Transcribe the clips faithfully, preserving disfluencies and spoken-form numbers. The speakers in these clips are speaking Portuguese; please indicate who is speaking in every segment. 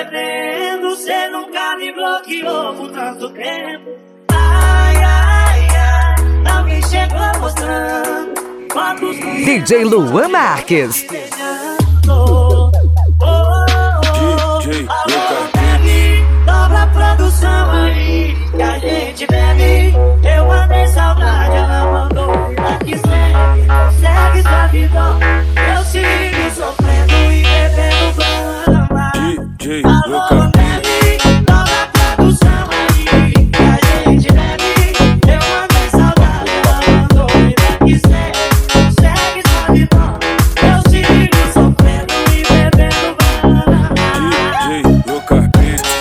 Speaker 1: bebendo, cê nunca me bloqueou por tanto tempo. Ai, ai, ai, alguém chegou mostrando quantos
Speaker 2: D J Luan Marques.
Speaker 1: Oh, oh, oh,
Speaker 3: D J
Speaker 1: alô, bebe, dobra a produção aí que a gente bebe. Eu mandei saudade, ela mandou que segue, segue sua vida. Eu sigo sofrendo e bebendo brama.
Speaker 3: D J
Speaker 1: Alô, bebe, dobra a produção aí que a gente bebe. Eu mandei saudade, ela mandou que segue, segue sua vida. Eu sigo sofrendo e bebendo brama.
Speaker 3: D J Lucas Beats.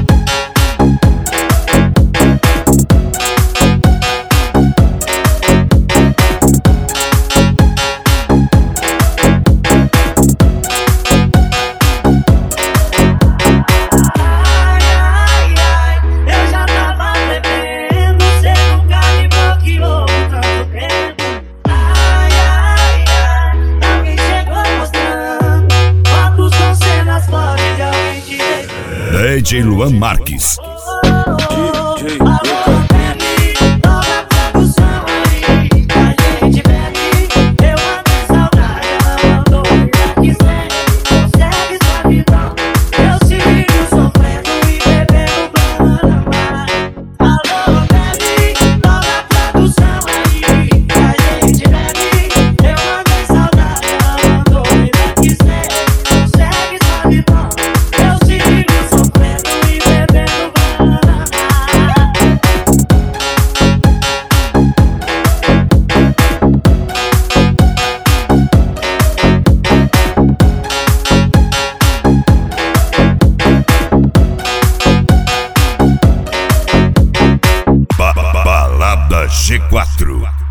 Speaker 4: D J Luan Marques.
Speaker 3: D J Lucas
Speaker 4: Balada G quatro.